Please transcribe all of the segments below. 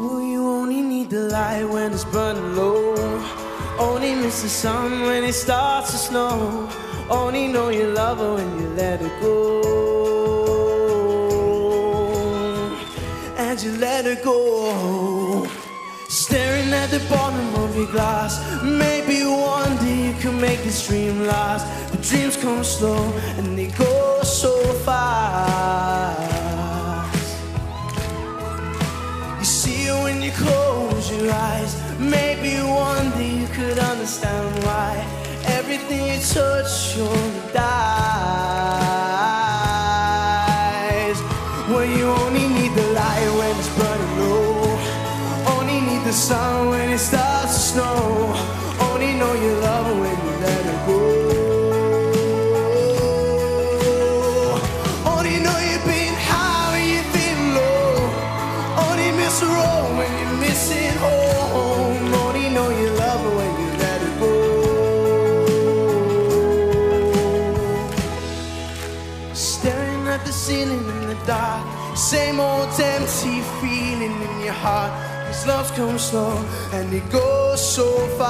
Ooh, you only need the light when it's burning low. Only miss the sun when it starts to snow. Only know you love her when you let her go. And you let her go. Staring at the bottom of your glass. Maybe one day you can make this dream last. But dreams come slow and they go so fast. You see it when you close your eyes. Maybe one day you could understand why everything you touch surely dies. Well, you only need the light when it's burning low. Only need the sun when it starts to snow. Only know you love her when you let her go. Only know you've been high when you've been low. Only miss the road when you're missing home. Only know you love her when you let her go. Staring at the ceiling in the dark. Same old empty feeling in your heart. Cause love comes slow and it goes so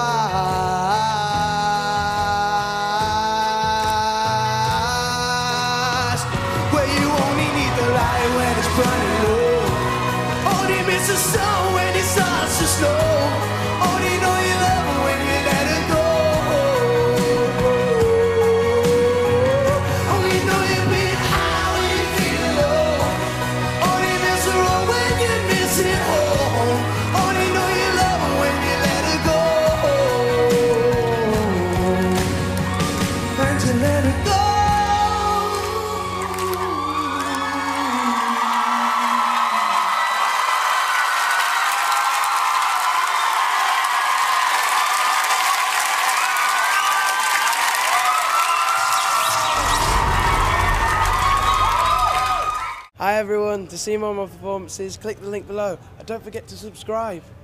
fast. Where you only need the light when it's burning low. Only miss the sun when it starts to snow. Only know you love her when you let her go. Only know you've been high when you feel low. Only miss the road when you're missing home. Only know you love her when you let her go. And you let her go. Hi everyone, to see more of my performances, click the link below and don't forget to subscribe.